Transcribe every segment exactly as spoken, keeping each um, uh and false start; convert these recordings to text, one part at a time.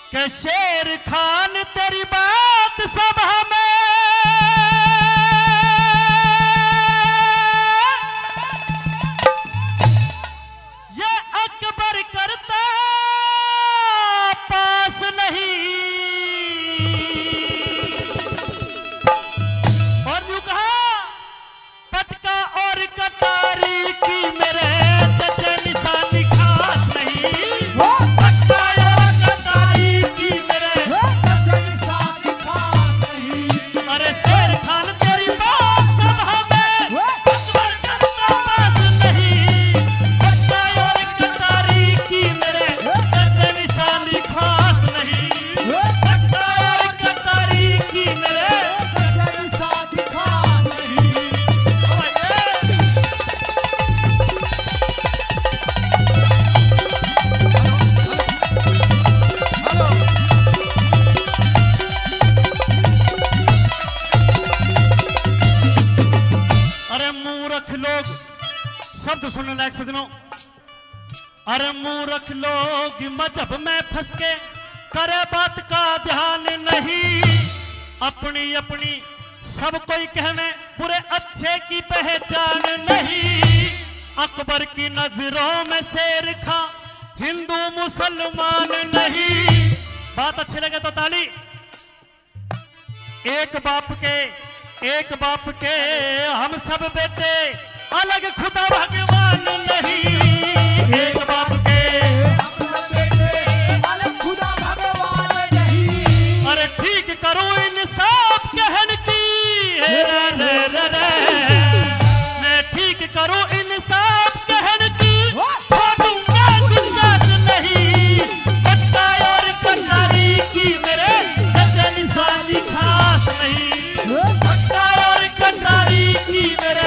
के शेर खान तेरी बात सभा में ये अकबर करता पास नहीं और यूं कहा पटका और कटारी की मेरे तजे निशानी खास नहीं पटका और कटारी की मेरे तजे निशानी खास नहीं अरे शेर खान तेरी बात सभा में अकबर करता पास नहीं पटका और कटारी की मेरे तजे निशानी खास नहीं पटका और कटारी की मेरे शब्द सुनने लायक सजनों। अरे मूर्ख लोग मजहब में फंस के करे बात का ध्यान नहीं अपनी अपनी सब कोई कहने बुरे अच्छे की पहचान नहीं अकबर की नजरों में शेर खां हिंदू मुसलमान नहीं। बात अच्छी लगे तो ताली। एक बाप के एक बाप के हम सब बेटे अलग खुदा भगवान नहीं एक बाप के हम सब बेटे अलग खुदा भगवान नहीं। अरे ठीक करो इंसाफ कहन की रे रे रे रे मैं ठीक करो इंसाफ कहन की छोड़ूंगा गुस्सात नहीं पट्टा और कटारी की मेरे तजे निशानी खास नहीं पट्टा और कटारी की मेरे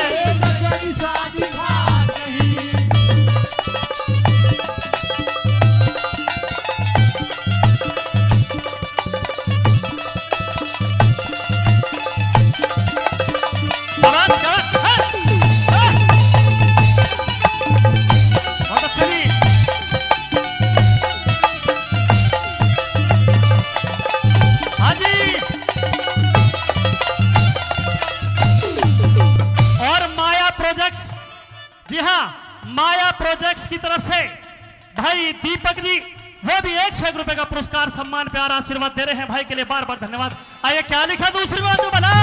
माया प्रोजेक्ट्स की तरफ से भाई दीपक जी वो भी एक सौ एक रुपए का पुरस्कार सम्मान प्यार आशीर्वाद दे रहे हैं भाई के लिए बार बार धन्यवाद। आइए क्या लिखा दूसरी बात तो बना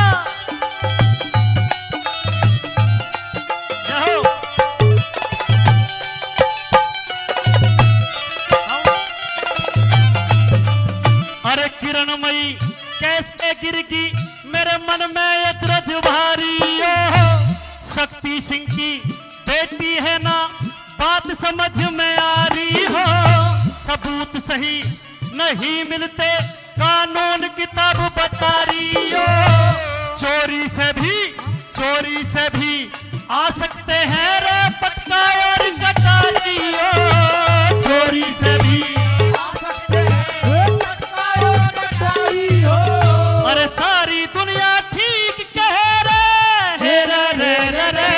अरे किरणमयी कैसे गिर की मेरे मन में अचरज भारी शक्ति सिंह की बेटी है ना बात समझ में आ रही हो सबूत सही नहीं मिलते कानून किताब बता रही हो चोरी से भी चोरी से भी आ सकते हैं रे पटका और कटारी हो चोरी से भी आ सकते हैं पटका और कटारी हो। अरे सारी दुनिया ठीक कह रे रे रे रे रे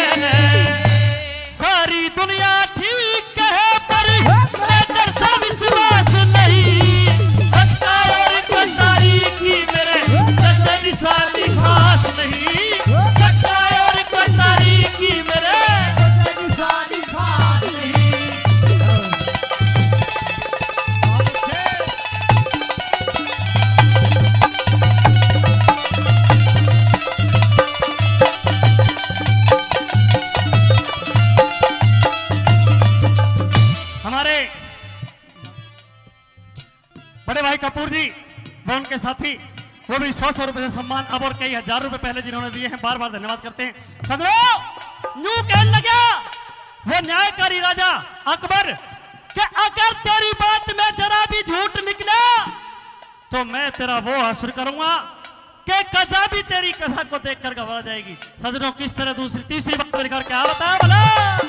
सारी दुनिया ठीक कहे पर मेरे से विश्वास नहीं पटका और कटारी की मेरे तजे निशानी खास नहीं पटका और कटारी की मेरे तजे निशानी खास नहीं। बड़े भाई कपूर जी वो उनके साथी वो भी सौ सौ रुपए से सम्मान अब और कई हजार रुपए पहले जिन्होंने दिए हैं बार बार धन्यवाद करते हैं। सदरो यूं कहने लगा वो न्यायकारी राजा अकबर कि अगर तेरी बात में जरा भी झूठ निकला तो मैं तेरा वो हश्र करूंगा कि कजा भी तेरी कजा को देखकर घबरा जाएगी। सदरों किस तरह दूसरी तीसरी बात करके क्या बताया बोला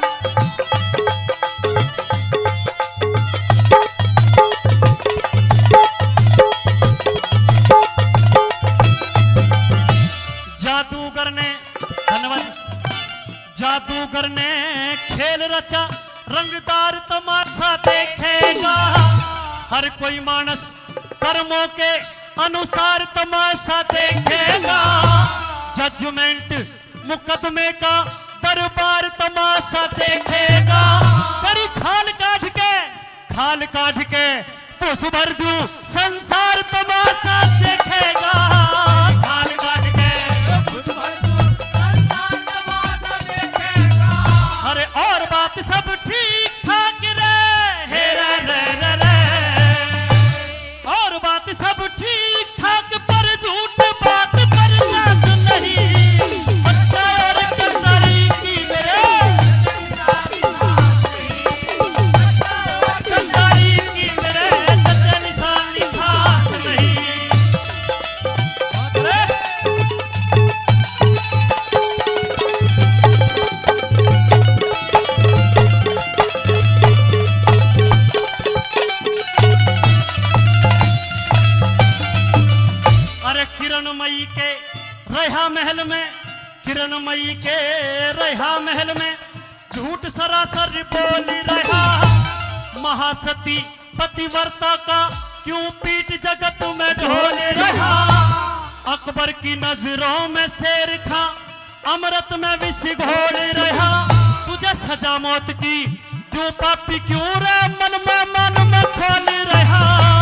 जादूगर ने धन्यवाद जादूगर ने खेल रचा रंगदार तमाशा देखेगा हर कोई मानस कर्मों के अनुसार तमाशा देखेगा। जजमेंट मुकदमे का दरबार तमाशा देखेगा। तेरी खाल काट के खाल काट के पुस भर दूं संसार तमाशा देखेगा। खाल काट के पुस भर दूं संसार तमाशा देखेगा। अरे और बात सब ठीक ठाक रे हे रे रे रे रे। और बात सब ठीक ठाक पर झूठ बात पर साथ नहीं। बच्चा और कंसारी की मेरे कंसारी की मेरे सच्चा निशान लिखा नहीं। अरे किरणमयी के रहा महल में किरणमयी के रहा महल में झूठ सरासर बोली रहा। महासती पतिव्रता का क्यों पीठ जगत में ढोल रहा। अकबर की नजरों में शेर खां अमृत में विष घोल रहा। तुझे सजा मौत की क्यों पापी क्यों रे मन में मन में खोल रहा।